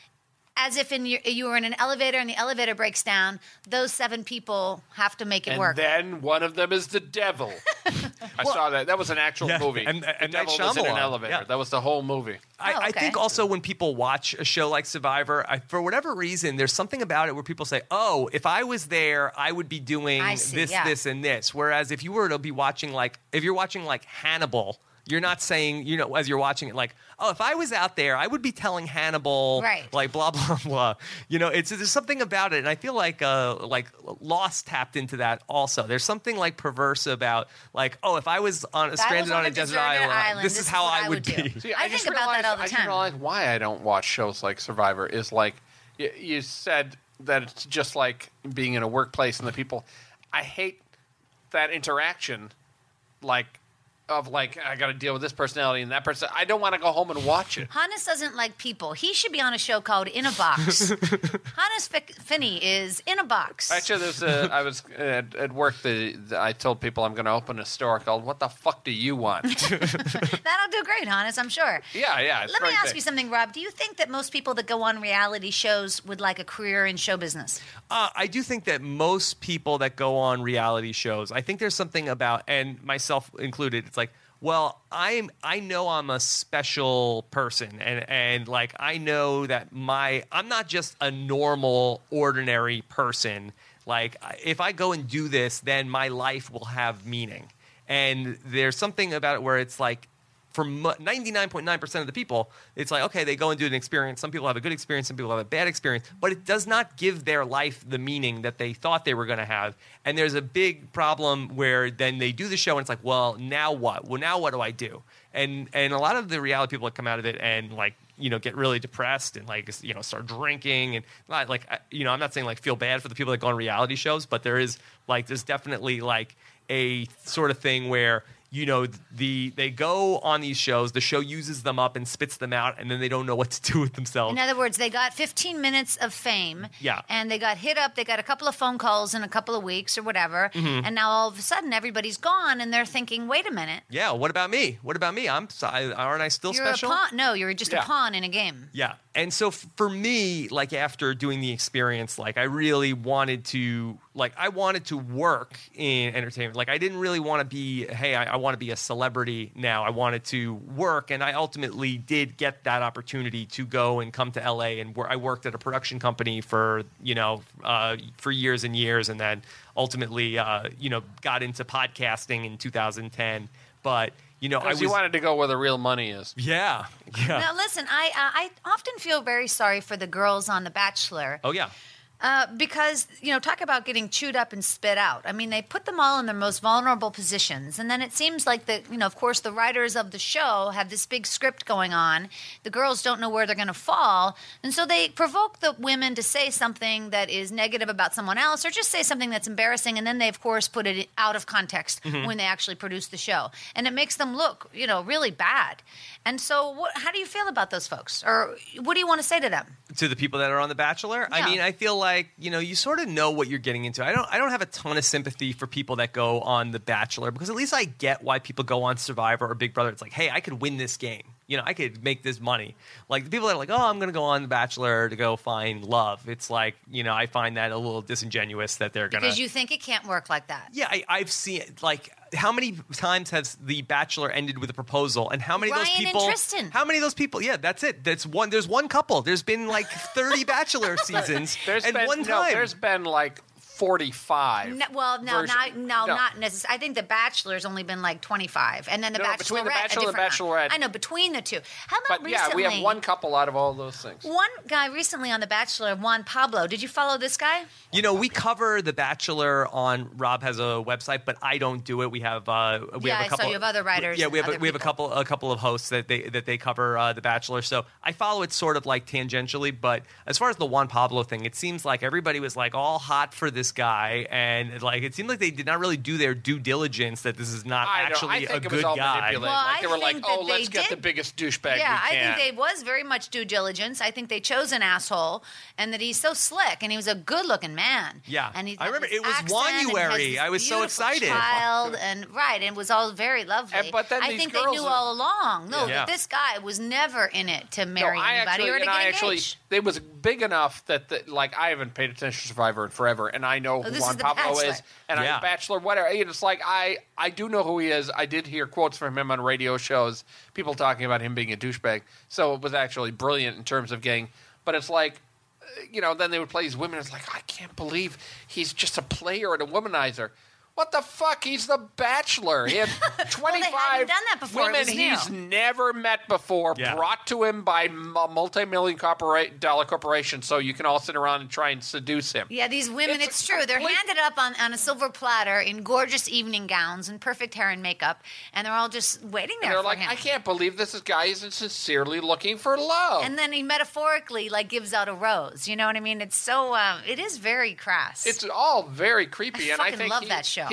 As if you were in an elevator and the elevator breaks down, those 7 people have to make it And work. then one of them is the devil. I saw that. That was an actual movie. and the Night devil was in an Shyamalan. elevator. Yeah. That was the whole movie. I okay. think also when people watch a show like Survivor, for whatever reason, there's something about it where people say, oh, if I was there, I would be doing I see, this, yeah. this, and this. Whereas if you were to be watching if you're watching like Hannibal, you're not saying, as you're watching it, like, oh, if I was out there, I would be telling Hannibal, Right. like, blah, blah, blah. There's something about it. And I feel like Lost tapped into that also. There's something, like, perverse about, like, oh, if I was stranded on a desert island, this is how what I would be. do. See, I think about that all the I just time. realize why I don't watch shows like Survivor is like you said that it's just like being in a workplace and the people. I hate that interaction, of I got to deal with this personality and that person. I don't want to go home and watch it. Hannes doesn't like people. He should be on a show called In a Box. Hannes Finney is in a box. Actually, I was at work. I told people I'm going to open a store called "What the Fuck Do You Want?" That'll do great, Hannes, I'm sure. Yeah. It's Let me very ask big. you something, Rob. Do you think that most people that go on reality shows would like a career in show business? I do think that most people that go on reality shows, I think there's something about, and myself included, it's like, well, I know I'm a special person, and like I know that I'm not just a normal, ordinary person. Like if I go and do this, then my life will have meaning. And there's something about it where it's like, for 99.9% of the people, it's like, okay, they go and do an experience. Some people have a good experience, some people have a bad experience, but it does not give their life the meaning that they thought they were going to have. And there's a big problem where then they do the show and it's like, well, now what? Well, now what do I do? And a lot of the reality people that come out of it and get really depressed and start drinking and I'm not saying feel bad for the people that go on reality shows, but there's definitely a sort of thing where they go on these shows, the show uses them up and spits them out, and then they don't know what to do with themselves. In other words, they got 15 minutes of fame, Yeah. and they got hit up. They got a couple of phone calls in a couple of weeks or whatever, and now all of a sudden everybody's gone, and they're thinking, wait a minute. Yeah, what about me? Aren't I still You're special? a pawn. No, you're just a Yeah. pawn in a game. Yeah. And so for me, after doing the experience, I really wanted to, I wanted to work in entertainment. I didn't really want to be, hey, I want to be a celebrity now. I wanted to work, and I ultimately did get that opportunity to go and come to LA, and I worked at a production company for years and years, and then ultimately, got into podcasting in 2010. But, You wanted to go where the real money is. Yeah. Now, listen, I often feel very sorry for the girls on The Bachelor. Oh, yeah. Because, talk about getting chewed up and spit out. I mean, they put them all in their most vulnerable positions. And then it seems like of course, the writers of the show have this big script going on. The girls don't know where they're going to fall. And so they provoke the women to say something that is negative about someone else or just say something that's embarrassing. And then they, of course, put it out of context when they actually produce the show. And it makes them look, really bad. And so how do you feel about those folks? Or what do you want to say to them? To the people that are on The Bachelor? Yeah. I mean, I feel like, you sort of know what you're getting into. I don't have a ton of sympathy for people that go on The Bachelor because at least I get why people go on Survivor or Big Brother. It's like, hey, I could win this game. I could make this money. Like the people that are like, oh, I'm going to go on The Bachelor to go find love. It's like, I find that a little disingenuous that they're going to. Because you think it can't work like that. Yeah, I've seen like how many times has The Bachelor ended with a proposal, and how many of those Ryan and people? Tristan. How many of those people? Yeah, that's it. That's one. There's one couple. There's been like 30 Bachelor seasons, There's and been, one no, time. there's been like 45. No, not necessarily. I think The Bachelor's only been like 25, and then The No, Bachelorette. between The a Bachelor and The different amount. Bachelorette. I know between the two. How about But yeah, recently? we have one couple out of all those things. One guy recently on The Bachelor, Juan Pablo. Did you follow this guy? We cover The Bachelor on Rob has a website, but I don't do it. We have we have a I couple. saw you have other writers. Yeah, and we have other a people. couple of hosts that they cover The Bachelor. So I follow it sort of like tangentially. But as far as the Juan Pablo thing, it seems like everybody was like all hot for this guy, and like it seemed like they did not really do their due diligence that this is not I actually think a it was good all guy. manipulated. Well, like they I were like, think that oh, let's they get did- the biggest douchebag Yeah, we can. I think they was very much due diligence. I think they chose an asshole, and that he's so slick, and he was a good-looking man. Yeah. and he's I remember got this it was accent, and he has January. this I was so beautiful excited. Child, and it was all very lovely. But then I these think they girls knew are- all along. No, Yeah. that this guy was never in it to No, marry anybody or to get engaged. it was big enough that like I haven't paid attention to Survivor in forever, and I know who this Juan is The Pablo Bachelor. is, and Yeah. I'm Bachelor, whatever. And it's like I do know who he is. I did hear quotes from him on radio shows, people talking about him being a douchebag. So it was actually brilliant in terms of getting. But it's like, then they would play these women. It's like I can't believe he's just a player and a womanizer. What the fuck? He's the Bachelor. He had 25 hadn't done that before. It women was new. he's never met before, Yeah. brought to him by a multi-million dollar corporation so you can all sit around and try and seduce him. Yeah, these women, It's it's true. They're complete- handed up on a silver platter in gorgeous evening gowns and perfect hair and makeup, and they're all just waiting there And they're for like, him. I can't believe this guy isn't sincerely looking for love. And then he metaphorically gives out a rose. You know what I mean? It's so it is very crass. It's all very creepy. I and I fucking think love that show.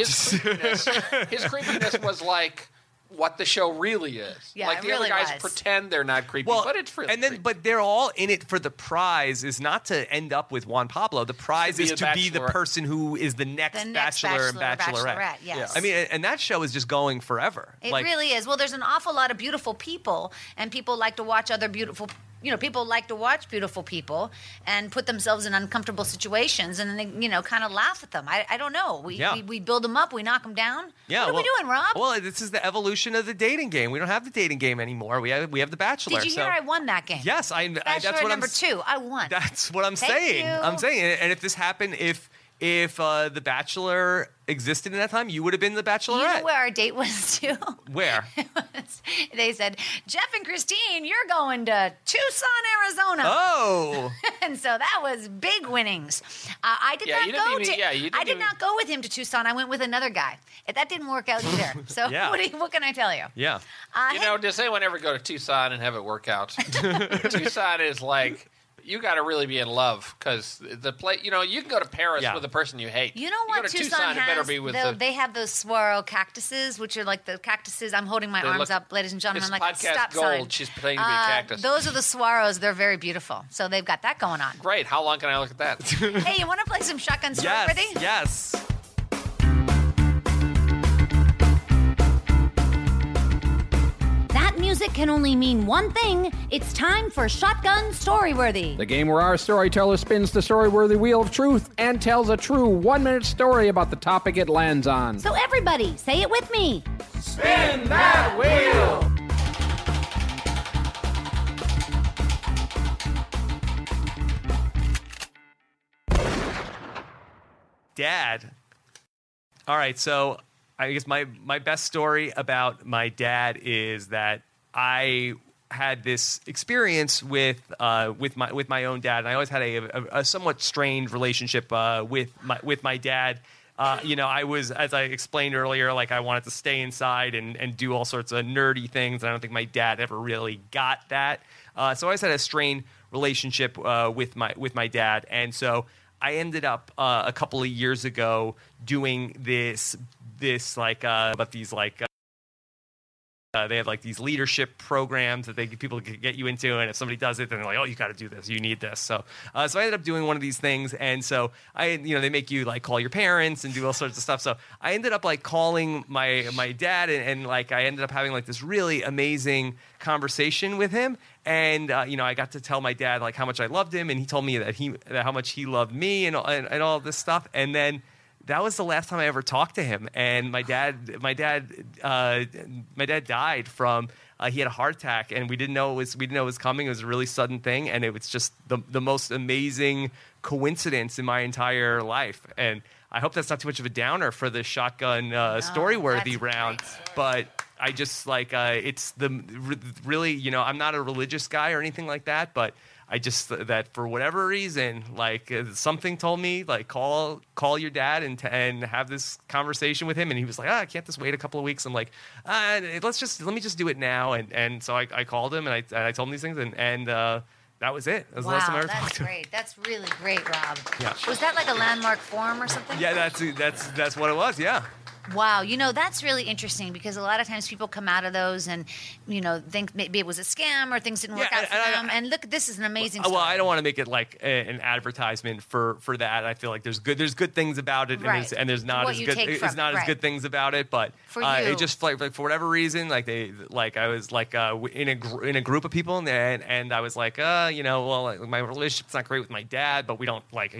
His creepiness was like what the show really is. Yeah, like it the really other guys was. pretend they're not creepy, but it's really creepy. But they're all in it for the prize is not to end up with Juan Pablo. The prize To be is a to be the bachelorette. person who is the next, The next bachelor and bachelor or bachelorette. bachelorette, yes. I mean, and that show is just going forever. It really is. Well, there's an awful lot of beautiful people, and people like to watch other beautiful. People like to watch beautiful people and put themselves in uncomfortable situations, and then they, kind of laugh at them. I don't know. We build them up, we knock them down. Yeah, what are we doing, Rob? Well, this is the evolution of the dating game. We don't have the dating game anymore. We have the Bachelor. Did you so. hear I won that game? Yes, Bachelor that's what number I'm. 2. I won. That's what I'm Thank saying. you. I'm saying, and if this happened, if the Bachelor existed in that time, you would have been the Bachelorette. You know where our date was too? Where? They said, Jeff and Christine, you're going to Tucson, Arizona. Oh. And so that was big winnings. I did Yeah, you not didn't go even- to. yeah, you didn't I did even- not go with him to Tucson. I went with another guy. That didn't work out either. So Yeah. what can I tell you? Yeah. Does anyone ever go to Tucson and have it work out? Tucson is like, you got to really be in love because the place, you can go to Paris Yeah. with a person you hate. You know go what to Tucson it better has? be with They have those saguaro cactuses, which are like the cactuses. I'm holding my They arms look- up, ladies and gentlemen, This like a podcast stop gold. sign. She's pretending to be a cactus. Those are the saguaros. They're very beautiful. So they've got that going on. Great. How long can I look at that? Hey, you want to play some Shotgun Story Worthy? Yes. That music can only mean one thing. It's time for Shotgun Storyworthy. The game where our storyteller spins the story-worthy wheel of truth and tells a true 1-minute story about the topic it lands on. So everybody, say it with me. Spin that wheel! Dad. All right, so I guess my best story about my dad is that I had this experience with my own dad, and I always had a somewhat strained relationship with my dad. I was, as I explained earlier, like I wanted to stay inside and do all sorts of nerdy things. And I don't think my dad ever really got that. So I always had a strained relationship with my dad, and so I ended up a couple of years ago doing this like about these like They have like these leadership programs that people can get you into, and if somebody does it, then they're like, "Oh, you got to do this. You need this." So I ended up doing one of these things, and so they make you like call your parents and do all sorts of stuff. So I ended up like calling my dad, and like I ended up having like this really amazing conversation with him, and I got to tell my dad like how much I loved him, and he told me that how much he loved me, and all this stuff, and then. That was the last time I ever talked to him, and my dad died from he had a heart attack, and we didn't know it was coming. It was a really sudden thing, and it was just the most amazing coincidence in my entire life. And I hope that's not too much of a downer for the shotgun story-worthy round, but I just like it's really I'm not a religious guy or anything like that, but. I just that for whatever reason, like something told me, like call your dad and have this conversation with him, and he was like, I can't just wait a couple of weeks. I'm like, let me just do it now, and so I called him and I told him these things, and that was it. That was the last time I ever talked to him. Great. That's really great, Rob. Yeah. Was that like a landmark forum or something? Yeah, that's what it was. Yeah. Wow, that's really interesting because a lot of times people come out of those and, think maybe it was a scam or things didn't work out for them. And look, this is an amazing story. Well, I don't want to make it like an advertisement for that. I feel like there's good things about it, right. and there's not as good things about it. But for you. It just like for whatever reason, like I was like in a group of people, and I was like, my relationship's not great with my dad, but we don't like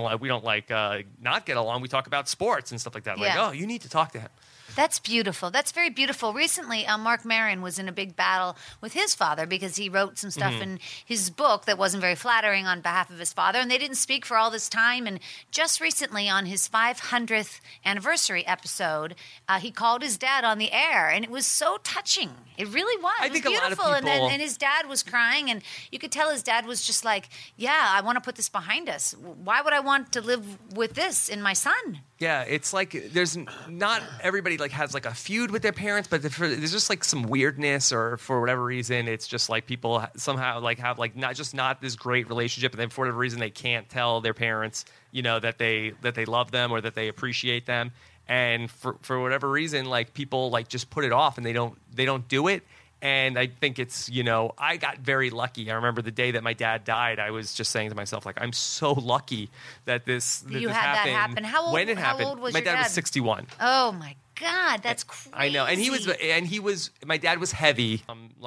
not get along. We talk about sports and stuff like that. Yeah. Like, oh, you need to talk to him. That's beautiful. That's very beautiful. Recently, Mark Maron was in a big battle with his father because he wrote some stuff in his book that wasn't very flattering on behalf of his father, and they didn't speak for all this time. And just recently, on his 500th anniversary episode, he called his dad on the air, and it was so touching. It really was. It was beautiful. A lot of people... and his dad was crying, and you could tell his dad was just like, yeah, I want to put this behind us. Why would I want to live with this in my son? Yeah, it's like there's not everybody like has like a feud with their parents, but there's just like some weirdness, or for whatever reason, it's just like people somehow like have like not this great relationship, and then for whatever reason they can't tell their parents, that they love them or that they appreciate them, and for whatever reason, like people like just put it off and they don't do it. And I think it's, I got very lucky. I remember the day that my dad died, I was just saying to myself, like, I'm so lucky that this happened. That happen. How old was my dad? Was 61. Oh, my God, that's crazy. I know, and he was. My dad was heavy,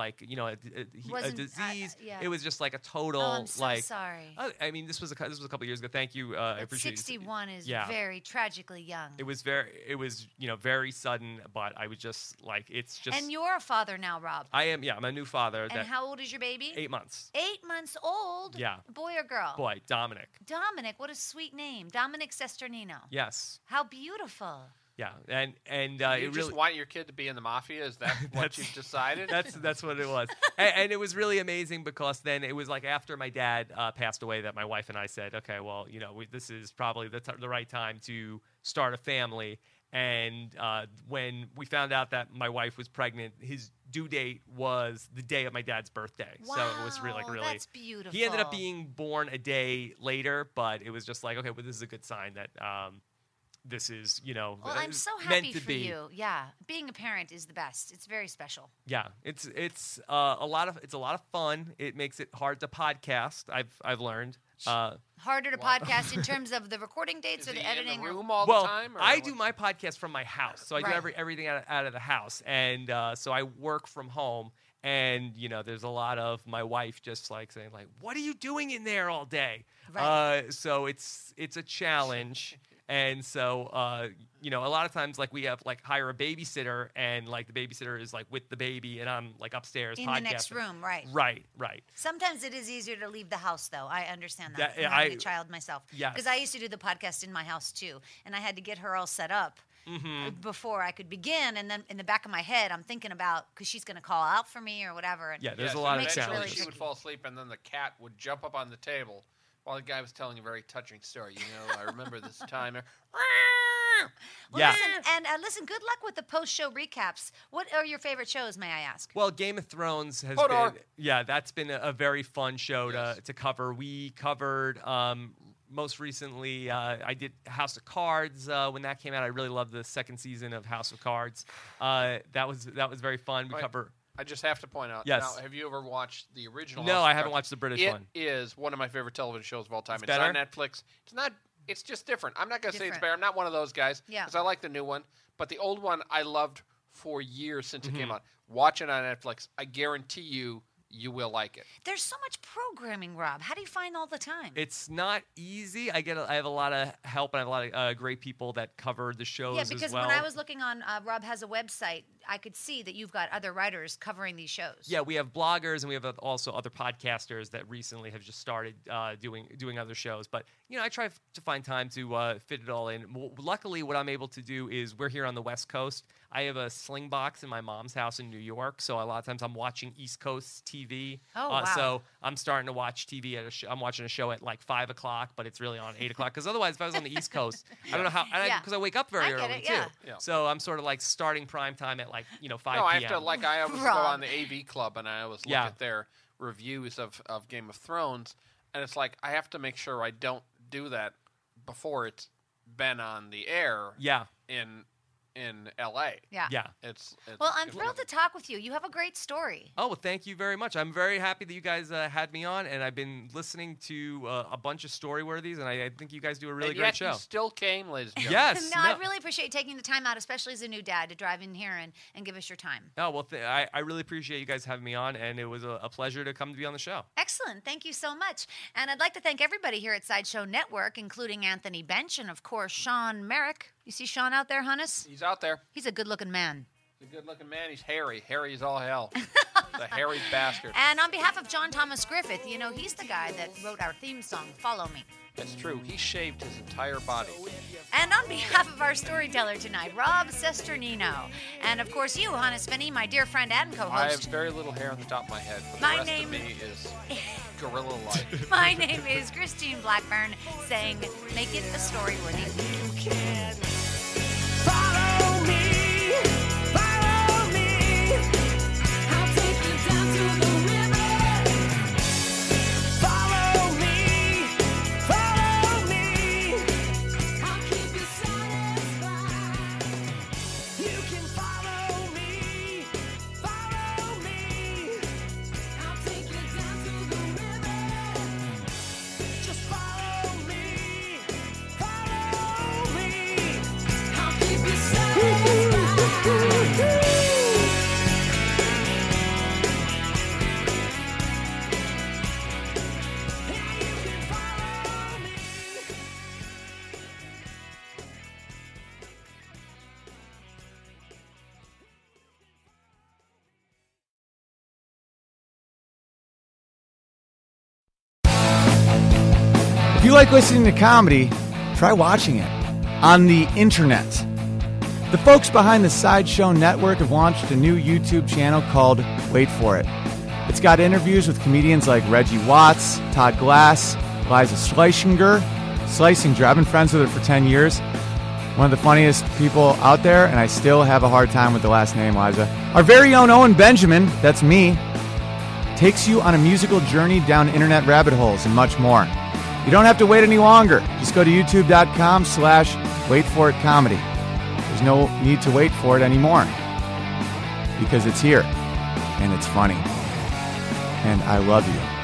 a disease. Yeah. It was just like a total. Oh, I'm so sorry. I mean, this was a couple years ago. Thank you. I appreciate 61 is very tragically young. It was very sudden, but I was just like, it's just. And you're a father now, Rob. I am. Yeah, I'm a new father. And how old is your baby? 8 months. 8 months old. Yeah. Boy or girl? Boy, Dominic. Dominic, what a sweet name, Dominic Sesternino. Yes. How beautiful. Yeah, and you just want your kid to be in the mafia? Is that what you've decided? That's what it was, and it was really amazing because then it was like after my dad passed away that my wife and I said, okay, well, this is probably the right time to start a family. And when we found out that my wife was pregnant, his due date was the day of my dad's birthday. Wow, so it was really that's beautiful. He ended up being born a day later, but it was just like, okay, well, this is a good sign that. This is, Well, I'm so happy for you. Yeah, being a parent is the best. It's very special. Yeah, it's a lot of fun. It makes it hard to podcast. I've learned. Harder to podcast in terms of the recording dates or the editing. In the room all the time? Or I do my podcast from my house, so I do Right. everything out of the house, and so I work from home. And there's a lot of my wife just like saying like, "What are you doing in there all day?" Right. So it's a challenge. And so, a lot of times, like, we have, like, hire a babysitter, and, like, the babysitter is, like, with the baby, and I'm, like, upstairs in podcasting. the next room, right. Right. Sometimes it is easier to leave the house, though. I understand that. Yeah, From having a child myself. Yes. Because I used to do the podcast in my house, too, and I had to get her all set up before I could begin, and then in the back of my head, I'm thinking about, because she's going to call out for me or whatever. And Yeah, there's a lot of eventually challenges. she would fall asleep, and then the cat would jump up on the table while the guy was telling a very touching story. I remember this time. Well, Yeah. listen, good luck with the post-show recaps. What are your favorite shows, may I ask? Well, Game of Thrones has Hodor. been, that's been a very fun show Yes. to cover. We covered most recently, I did House of Cards when that came out. I really loved the second season of House of Cards. That was very fun. We cover. I just have to point out. Yes. Now, have you ever watched the original? No, House of I haven't Cards? watched the British one. It is one of my favorite television shows of all time. It's better? on Netflix. It's not. It's just different. I'm not going to say it's Different. better. I'm not one of those guys. Yeah. Because I like the new one. But the old one I loved for years since Mm-hmm. it came out. Watch it on Netflix. I guarantee you will like it. There's so much programming, Rob. How do you find all the time? It's not easy. I have a lot of help, and I have a lot of great people that cover the shows Yeah, because as well. when I was looking on, Rob has a website, I could see that you've got other writers covering these shows. Yeah, we have bloggers, and we have also other podcasters that recently have just started doing other shows. But I try to find time to fit it all in. Luckily, what I'm able to do is we're here on the West Coast. I have a sling box in my mom's house in New York, so a lot of times I'm watching East Coast TV. Oh, wow. So I'm starting to watch TV I'm watching a show at like 5 o'clock, but it's really on 8 o'clock. Because otherwise, if I was on the East Coast, I don't know how. Yeah. Because I wake up very I get early it, yeah. too. Yeah. So I'm sort of like starting prime time at 5 No, p.m. I have to I always go Rob. on the AV Club and I always look Yeah. at their reviews of Game of Thrones, and it's like I have to make sure I don't do that before it's been on the air. Yeah. In LA. Yeah. Yeah. It's Well, I'm thrilled to talk with you. You have a great story. Oh, well, thank you very much. I'm very happy that you guys had me on, and I've been listening to a bunch of Storyworthies, and I think you guys do a really and great yet show. You still came, ladies and gentlemen. Yes. No, I really appreciate taking the time out, especially as a new dad, to drive in here and give us your time. Oh, well, I really appreciate you guys having me on, and it was a pleasure to come to be on the show. Excellent. Thank you so much. And I'd like to thank everybody here at Sideshow Network, including Anthony Bench and, of course, Sean Merrick. You see Sean out there, Hannes? He's out there. He's a good-looking man. He's a good-looking man. He's hairy. Hairy as all hell. The hairy bastard. And on behalf of John Thomas Griffith, he's the guy that wrote our theme song, Follow Me. That's true. He shaved his entire body. And on behalf of our storyteller tonight, Rob Sesternino. And, of course, you, Hannes Finney, my dear friend and I have co-host. very little hair on the top of my head, but My the rest name- of me is gorilla-like. My name is Christine Blackburn, saying, make it a story worthy. Follow me, follow me. I'll take you down to the river. Follow me, I'll keep you satisfied. You can follow me, I'll take you down to the river. Just follow me, I'll keep you satisfied. If you like listening to comedy, try watching it on the internet. The folks behind the Sideshow Network have launched a new YouTube channel called Wait For It. It's got interviews with comedians like Reggie Watts, Todd Glass, Liza Schlesinger. I've been friends with her for 10 years. One of the funniest people out there, and I still have a hard time with the last name, Liza. Our very own Owen Benjamin, that's me, takes you on a musical journey down internet rabbit holes and much more. You don't have to wait any longer. Just go to youtube.com/waitforitcomedy. There's no need to wait for it anymore because it's here and it's funny. And I love you.